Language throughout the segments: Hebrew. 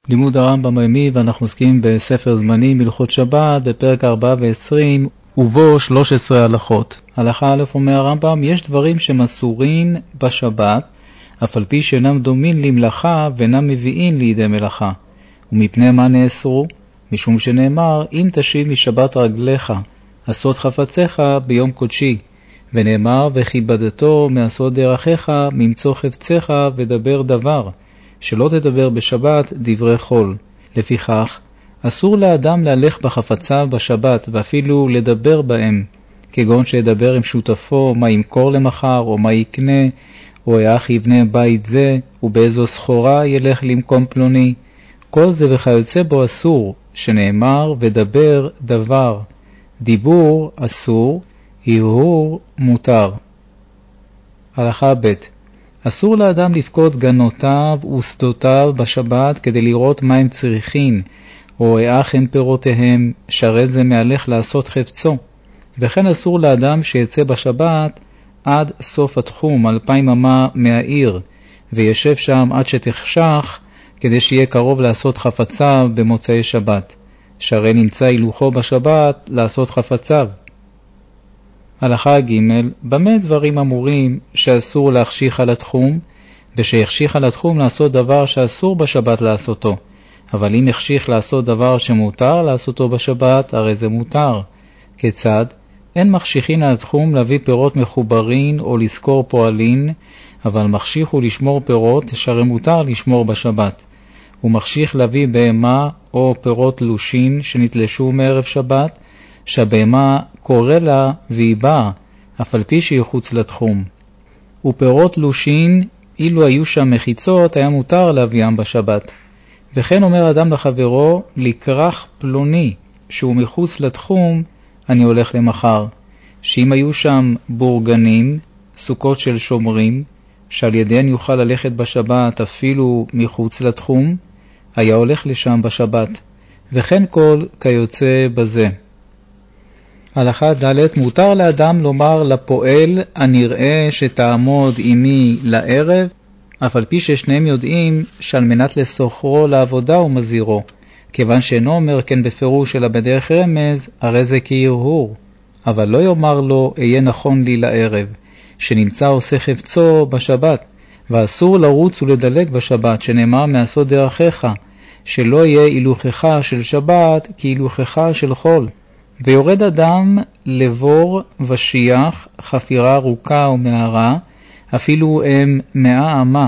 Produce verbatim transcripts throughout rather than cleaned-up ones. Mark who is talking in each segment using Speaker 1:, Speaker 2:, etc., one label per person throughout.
Speaker 1: לימוד הרמב"ם היומי, ואנחנו עוסקים בספר זמנים הלכות שבת בפרק ארבע ועשרים ובו שלוש עשרה הלכות. הלכה א' אומר הרמב"ם, יש דברים שמסורין בשבת אף על פי שאינם דומין למלאכה ואינם מביאים לידי מלאכה. ומפני מה נאסרו? משום שנאמר, אם תשיב משבת רגליך עשות חפציך ביום קודשי, ונאמר וכיבדתו מעשות דרכיך ממצוא חפציך ודבר דבר, שלא תדבר בשבת דברי חול. לפיכך אסור לאדם להלך בחפציו בשבת ואפילו לדבר בהם, כגון שידבר עם שותפו מה ימכור למחר או מה יקנה, או איך יבנה בית זה ובאיזו סחורה ילך למקום פלוני. כל זה וכיוצא בו אסור, שנאמר ודבר דבר. דיבור אסור, הרהור מותר. הלכה ב' אסור לאדם לפקוד גנותיו ושדותיו בשבת כדי לראות מה הם צריכים, או איך הם פירותיהם, שהרי זה מהלך לעשות חפצו. וכן אסור לאדם שיצא בשבת עד סוף התחום, אלפיים אמה מהעיר, וישב שם עד שתחשך, כדי שיהיה קרוב לעשות חפציו במוצאי שבת, שהרי נמצא הילוכו בשבת לעשות חפציו. הלכה ג' במה דברים אמורים שאסור להחשיך על התחום, ושיחשיך על התחום לעשות דבר שאסור בשבת לעשותו, אבל אם יחשיך לעשות דבר שמותר לעשותו בשבת, הרי זה מותר. כיצד? אין מחשיכין על התחום להביא פירות מחוברין או לזכור פועלין, אבל מחשיך הוא לשמור פירות שהרי מותר לשמור בשבת. הוא מחשיך להביא בהמה או פירות לושין שנתלשו מערב שבת, שהבהמה קורא לה והיא באה, אף על פי שהיא חוץ לתחום. ופירות לושין, אילו היו שם מחיצות, היה מותר להביאם בשבת. וכן אומר אדם לחברו, לקרח פלוני, שהוא מחוץ לתחום, אני הולך למחר. שאם היו שם בורגנים, סוכות של שומרים, שעל ידיהן יוכל ללכת בשבת אפילו מחוץ לתחום, היה הולך לשם בשבת. וכן כל כיוצא בזה. הלכה ד' מותר לאדם לומר לפועל הנראה שתעמוד עמי לערב, אף על פי ששניהם יודעים שעל מנת לסוחרו לעבודה הוא מזהירו, כיוון שאינו אומר כן בפירוש אלא בדרך רמז, הרי זה כהרהור. אבל לא יאמר לו אהיה נכון לי לערב, שנמצא עושה חפצו בשבת, ואסור לרוץ ולדלג בשבת, שנאמר מעשות דרכיך, שלא יהיה הילוכך של שבת כהילוכך של חול. ויורד אדם לבור ושיח, חפירה ארוכה ומערה, אפילו הם מאה אמה,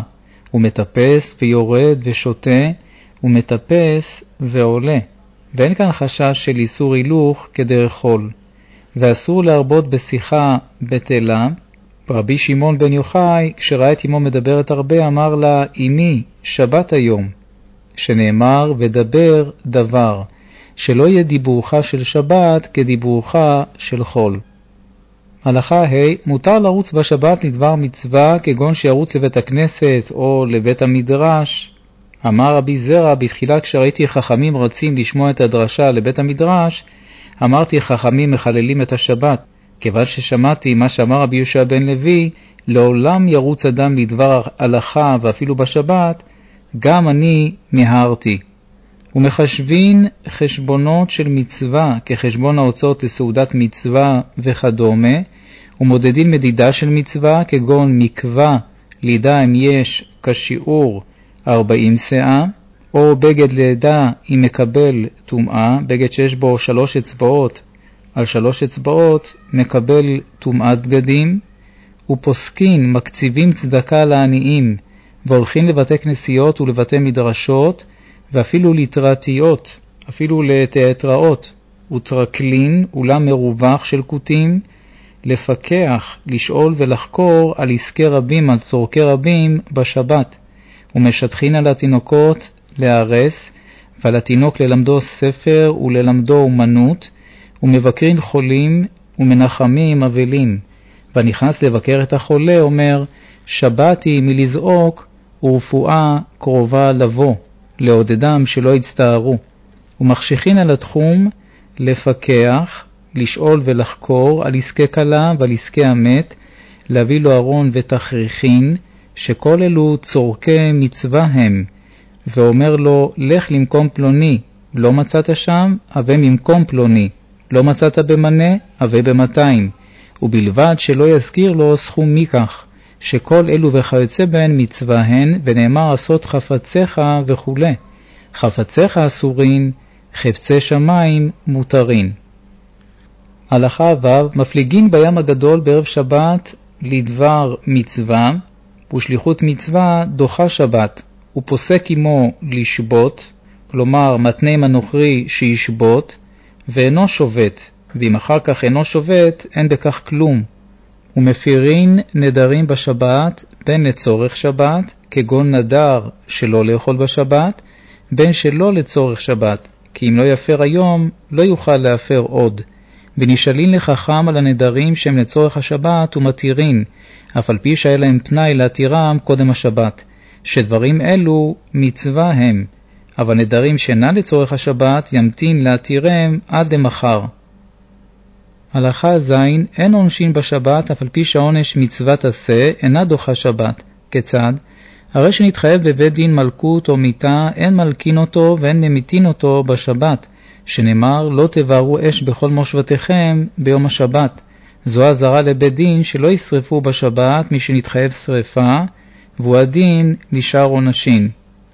Speaker 1: ומטפס ויורד ושותה, ומטפס ועולה. ואין כאן חשש של איסור הילוך כדרך חול. ואסור להרבות בשיחה בטלה. רבי שמעון בן יוחאי, כשראה את אמו מדברת הרבה, אמר לה, אמי, שבת היום, שנאמר ודבר דבר, שלא יהיה דיבורך של שבת כדיבורך של חול. הלכה ה' מותר לרוץ בשבת לדבר מצווה, כגון שירוץ לבית הכנסת או לבית המדרש. אמר רבי זרע, בתחילה כשראיתי חכמים רצים לשמוע את הדרשה לבית המדרש, אמרתי חכמים מחללים את השבת, כיוון ששמעתי מה שאמר רבי יהושע בן לוי, לעולם ירוץ אדם לדבר הלכה ואפילו בשבת, גם אני מהרתי. ומחשבין חשבונות של מצווה כחשבון ההוצאות לסעודת מצווה וכדומה, ומודדין מדידה של מצווה כגון מקווה לידה אם יש כשיעור ארבעים שאה, או בגד לידה אם מקבל טומאה, בגד שיש בו שלוש אצבעות על שלוש אצבעות מקבל טומאת בגדים. ופוסקין מקציבים צדקה לעניים, והולכים לבתי כנסיות ולבתי מדרשות, ואפילו לתרתיות, אפילו לתיאטראות, וטרקלין, אולם מרווח של כותים, לפקח, לשאול ולחקור על עסקי רבים, על צורכי רבים בשבת, ומשטחין על התינוקות להרס, ועל התינוק ללמדו ספר וללמדו אומנות, ומבקרין חולים ומנחמים אבלים. ונכנס לבקר את החולה, אומר, שבתי מלזעוק ורפואה קרובה לבוא, לעודדם שלא יצטערו. ומחשיכין על התחום לפקח, לשאול ולחקור על עסקי קלה ועל עסקי המת, להביא לו ארון ותכריכין, שכל אלו צורכי מצווה הם, ואומר לו, לך למקום פלוני, לא מצאת שם, הווה ממקום פלוני, לא מצאת במנה, הווה במאתיים, ובלבד שלא יזכיר לו סכום מכך, שכל אלו וכיוצא בהן מצווה הן, ונאמר עשות חפציך וכו'. חפציך אסורין, חפצי שמיים מותרין. הלכה ו' מפליגין בים הגדול בערב שבת לדבר מצווה, ושליחות מצווה דוחה שבת, ופוסק עמו לשבות, כלומר מתנה הנוכרי שישבות, ואינו שובת, ואם אחר כך אינו שובת, אין בכך כלום. ומפירין נדרים בשבת, בין לצורך שבת, כגון נדר שלא לאכול בשבת, בין שלא לצורך שבת, כי אם לא יפר היום, לא יוכל להפר עוד. ונשאלין לחכם על הנדרים שהם לצורך השבת ומתירין, אף על פי שהיה להם פנאי להתירם קודם השבת, שדברים אלו מצווה הם, אבל נדרים שאינה לצורך השבת ימתין להתירם עד למחר. הלכה זין, אין עונשין בשבת, אף על פי שהעונש מצוות עשה, אינה דוחה שבת. כיצד? הרי שנתחייב בבית דין מלכות או מיתה, אין מלכין אותו ואין ממיתין אותו בשבת, שנאמר, לא תבערו אש בכל מושבתיכם ביום השבת. זו הזרה לבית דין שלא ישרפו בשבת מי שנתחייב שרפה, והוא הדין לשאר עונשין.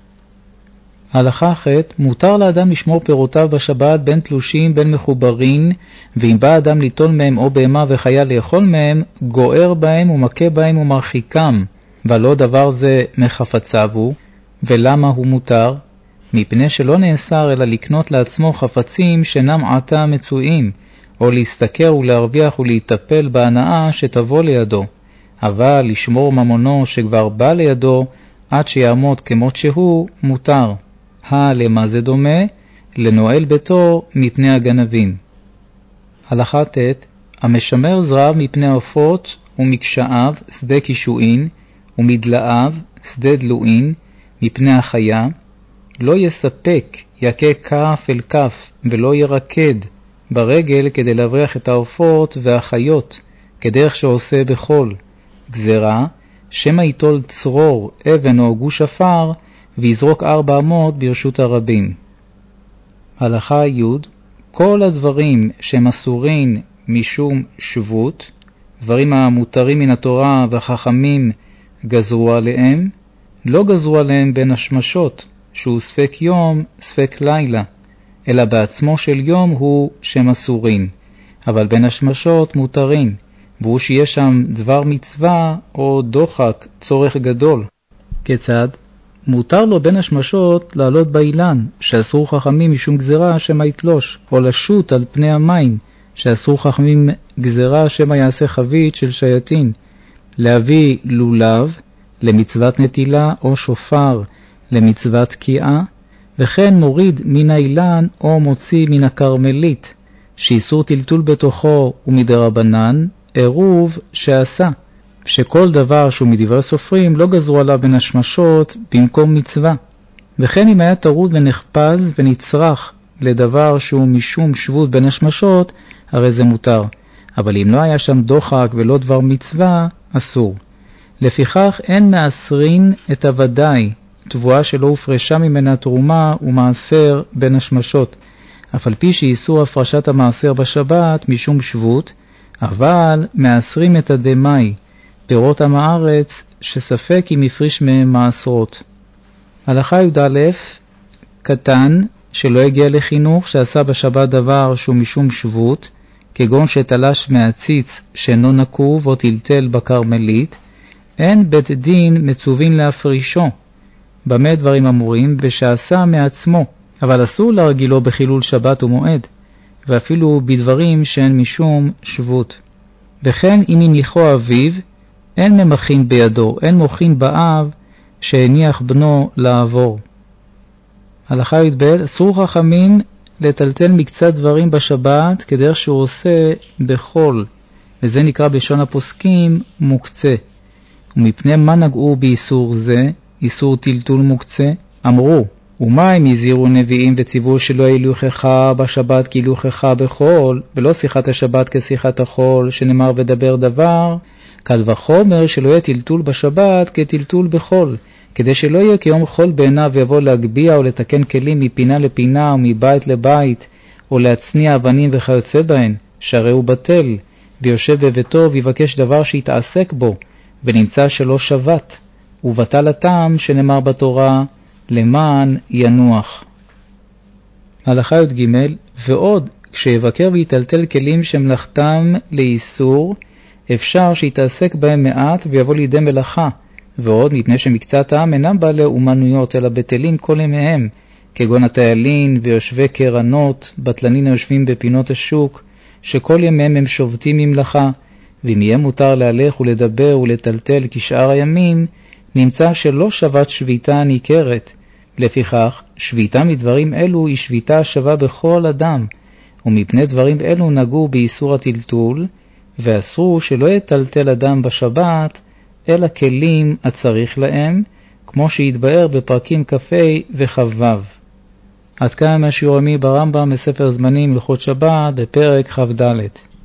Speaker 1: הלכה אחת, מותר לאדם לשמור פירותיו בשבת בין תלושים בין מחוברין, ואם בא אדם ליטול מהם או בהמה וחיה לאכול מהם, גוער בהם ומכה בהם ומרחיקם, ולא דבר זה מחפציו הוא. ולמה הוא מותר? מפני שלא נאסר אלא לקנות לעצמו חפצים שאינם עתה מצויים, או להסתכר ולהרוויח ולהתאפל בהנאה שתבוא לידו, אבל לשמור ממונו שכבר בא לידו עד שיעמוד כמות שהוא מותר. למה זה דומה? לנועל ביתו מפני הגנבים. הלכה ט' המשמר זרעיו מפני עופות ומקשעיו שדה קישועין, ומדלעיו שדה דלועין מפני החיה, לא יספק יכה כף אל כף ולא ירקד ברגל כדי להבריח את העופות והחיות, כדרך שעושה בכל גזרה, שמא יטול צרור, אבן או גוש אפר, ויזרוק ארבע אמות ברשות הרבים. הלכה י' כל הדברים שהם אסורין משום שבות, דברים המותרים מן התורה והחכמים גזרו עליהם, לא גזרו עליהם בין השמשות, שהוא ספק יום, ספק לילה, אלא בעצמו של יום הוא שהם אסורין, אבל בין השמשות מותרים, והוא שיש שם דבר מצווה או דוחק צורך גדול. כיצד? מותר לו בין השמשות לעלות באילן, שאסרו חכמים משום גזרה שמה יתלוש, או לשוט על פני המים, שאסרו חכמים גזרה שמה יעשה חבית של שייטין, להביא לולב למצוות נטילה או שופר למצוות תקיעה, וכן מוריד מן האילן או מוציא מן הקרמלית, שאיסור טלטול בתוכו ומדרבנן, עירוב שעשה, שכל דבר שהוא מדברי סופרים לא גזרו עליו בין השמשות במקום מצווה. וכן אם היה טרוד ונחפז ונצרח לדבר שהוא משום שבות בין השמשות, הרי זה מותר. אבל אם לא היה שם דוחק ולא דבר מצווה, אסור. לפיכך אין מאסרין את הוודאי, תבואה שלא הופרשה ממנה תרומה ומעשר בין השמשות, אף על פי שאיסור הפרשת המעשר בשבת משום שבות, אבל מאסרים את הדמאי, פירות עם הארץ, שספק אם יפריש מהם מעשרות. הלכה י"א, קטן שלא הגיע לחינוך שעשה בשבת דבר שהוא משום שבות, כגון שתלש מהציץ שאינו נקוב או טלטל בקרמלית, אין בית דין מצווין להפרישו. במה דברים אמורים? ושעשה מעצמו, אבל אסור להרגילו בחילול שבת ומועד, ואפילו בדברים שאין משום שבות. וכן אם הניחו אביו, אין ממחין בידו, אין מוחין באב שהניח בנו לעבור. הלכה י"ב, אסור חכמים לטלטל מקצת דברים בשבת כדרך שהוא עושה בכל, וזה נקרא בלשון הפוסקים מוקצה. ומפני מה נגעו באיסור זה, איסור טלטול מוקצה? אמרו, ומה אם הזהירו נביאים וציוו שלא הילוכך בשבת כהילוכך בכל, ולא שיחת השבת כשיחת החול, שנאמר ודבר דבר, קל וחומר שלא יהיה טלטול בשבת כטלטול בכל, כדי שלא יהיה כיום חול בעיניו ויבוא להגביע או לתקן כלים מפינה לפינה או מבית לבית, או להצניע אבנים וכיוצא בהן, שהרי הוא בטל, ויושב בביתו ויבקש דבר שיתעסק בו, ונמצא שלא שבת, ובטל הטעם שנאמר בתורה, למען ינוח. הלכה י"ג, ועוד, כשיבקר ויטלטל כלים שמלאכתם לאיסור, אפשר שיתעסק בהם מעט ויבוא לידי מלאכה, ועוד מפני שמקצת העם אינם בעלי אומנויות אלא בטלים כל ימיהם, כגון הטיילין ויושבי קרנות, בטלנין היושבים בפינות השוק, שכל ימיהם הם שובתים ממלאכה, ואם יהיה מותר להלך ולדבר ולטלטל כשאר הימים, נמצא שלא שבת שביתה ניכרת. לפיכך, שביתה מדברים אלו היא שביתה שווה בכל אדם, ומפני דברים אלו נגעו באיסור הטלטול, ואסרו שלא יטלטל אדם בשבת, אלא כלים הצריך להם, כמו שהתבאר בפרקים כ"ה וכ"ו. עד כאן מהשיעור היומי ברמב"ם בספר זמנים הלכות שבת בפרק כ"ד.